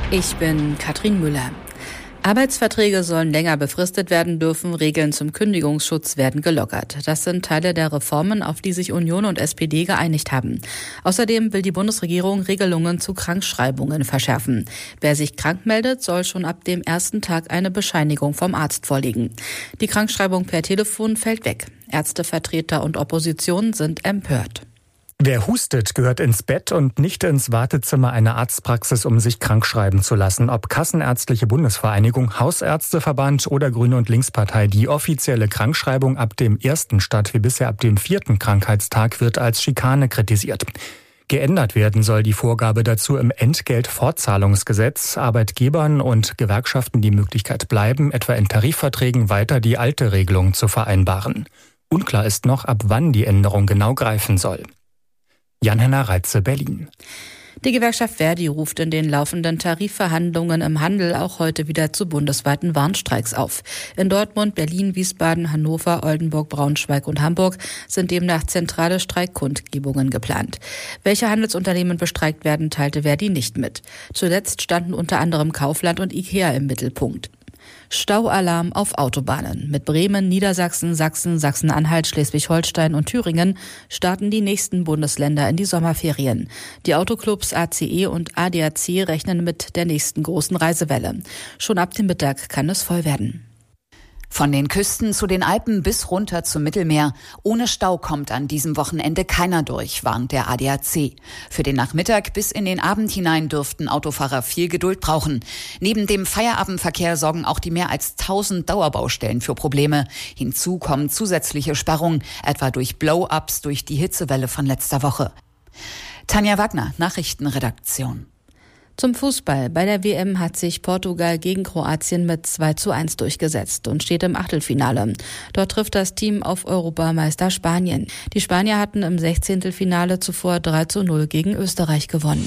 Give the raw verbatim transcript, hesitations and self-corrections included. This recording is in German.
Ich bin Katrin Müller. Arbeitsverträge sollen länger befristet werden dürfen, Regeln zum Kündigungsschutz werden gelockert. Das sind Teile der Reformen, auf die sich Union und S P D geeinigt haben. Außerdem will die Bundesregierung Regelungen zu Krankschreibungen verschärfen. Wer sich krank meldet, soll schon ab dem ersten Tag eine Bescheinigung vom Arzt vorlegen. Die Krankschreibung per Telefon fällt weg. Ärztevertreter und Opposition sind empört. Wer hustet, gehört ins Bett und nicht ins Wartezimmer einer Arztpraxis, um sich krankschreiben zu lassen. Ob Kassenärztliche Bundesvereinigung, Hausärzteverband oder Grüne- und Linkspartei, die offizielle Krankschreibung ab dem ersten statt wie bisher ab dem vierten Krankheitstag wird als Schikane kritisiert. Geändert werden soll die Vorgabe dazu im Entgeltfortzahlungsgesetz. Arbeitgebern und Gewerkschaften die Möglichkeit bleiben, etwa in Tarifverträgen weiter die alte Regelung zu vereinbaren. Unklar ist noch, ab wann die Änderung genau greifen soll. Jan-Henner Reitze, Berlin. Die Gewerkschaft Verdi ruft in den laufenden Tarifverhandlungen im Handel auch heute wieder zu bundesweiten Warnstreiks auf. In Dortmund, Berlin, Wiesbaden, Hannover, Oldenburg, Braunschweig und Hamburg sind demnach zentrale Streikkundgebungen geplant. Welche Handelsunternehmen bestreikt werden, teilte Verdi nicht mit. Zuletzt standen unter anderem Kaufland und IKEA im Mittelpunkt. Staualarm auf Autobahnen. Mit Bremen, Niedersachsen, Sachsen, Sachsen-Anhalt, Schleswig-Holstein und Thüringen starten die nächsten Bundesländer in die Sommerferien. Die Autoclubs A C E und A D A C rechnen mit der nächsten großen Reisewelle. Schon ab dem Mittag kann es voll werden. Von den Küsten zu den Alpen bis runter zum Mittelmeer. Ohne Stau kommt an diesem Wochenende keiner durch, warnt der A D A C. Für den Nachmittag bis in den Abend hinein dürften Autofahrer viel Geduld brauchen. Neben dem Feierabendverkehr sorgen auch die mehr als tausend Dauerbaustellen für Probleme. Hinzu kommen zusätzliche Sperrungen, etwa durch Blow-ups durch die Hitzewelle von letzter Woche. Tanja Wagner, Nachrichtenredaktion. Zum Fußball. Bei der W M hat sich Portugal gegen Kroatien mit zwei zu eins durchgesetzt und steht im Achtelfinale. Dort trifft das Team auf Europameister Spanien. Die Spanier hatten im Sechzehntelfinale zuvor drei zu null gegen Österreich gewonnen.